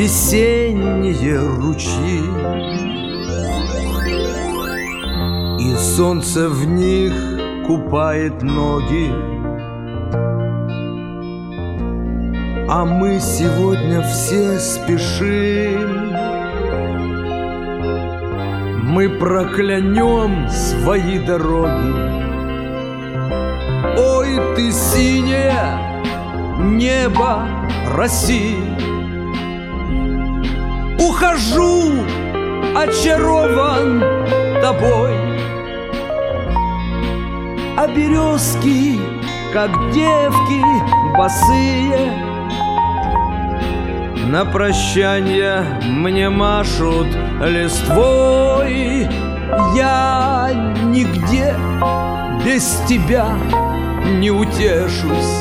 весенние ручьи, и солнце в них купает ноги. А мы сегодня все спешим, мы проклянем свои дороги. Ой, ты синее небо России, ухожу, очарован тобой. А березки, как девки босые, на прощанье мне машут листвой. Я нигде без тебя не утешусь,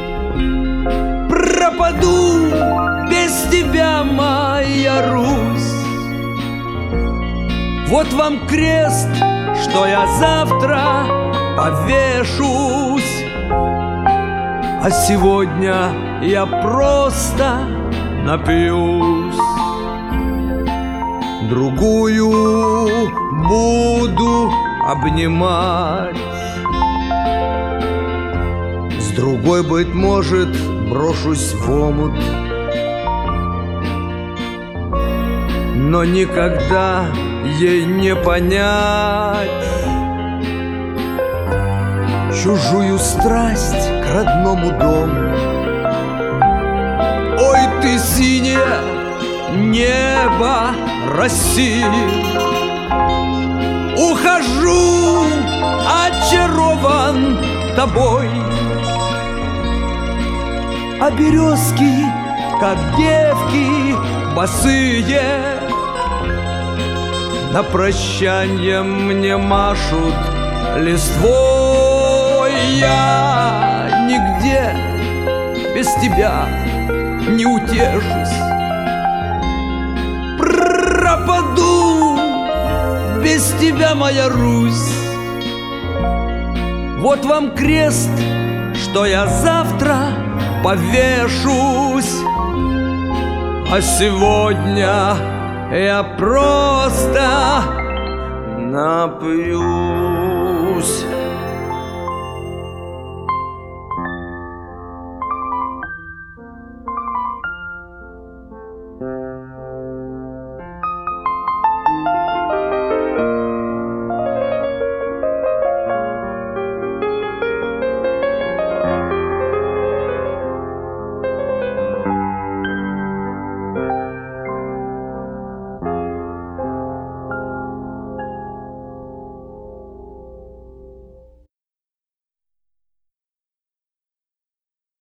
пропаду без тебя, моя Русь. Вот вам крест, что я завтра повешусь, а сегодня я просто напьюсь. Другую буду обнимать, с другой, быть может, брошусь в омут, но никогда ей не понять чужую страсть к родному дому. Ой, ты синее небо России, ухожу, очарован тобой. А березки, как девки босые, на прощанье мне машут листвой. Я нигде без тебя не утешусь, пропаду без тебя, моя Русь. Вот вам крест, что я завтра повешусь, а сегодня я просто напьюсь.